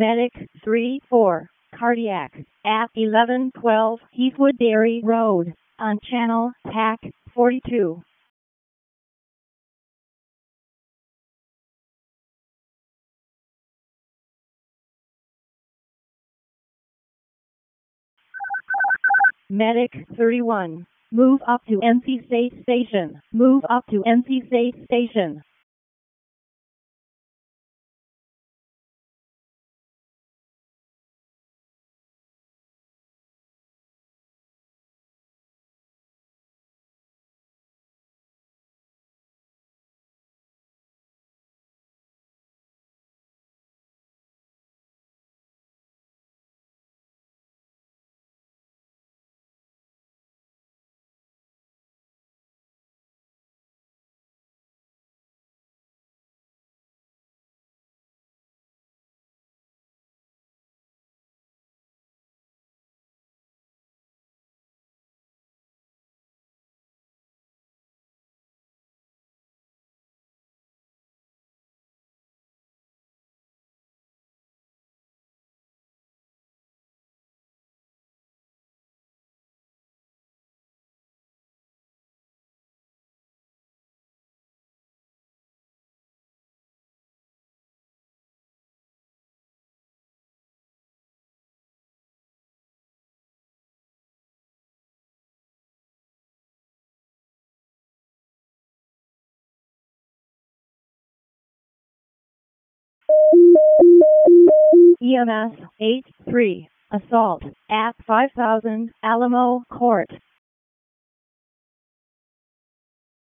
Medic 3-4, cardiac, at 1112 Heathwood Dairy Road, on channel TAC 42. Medic 31, move up to NC State Station, move up to NC State Station. EMS 8-3, assault, at 5000 Alamo Court.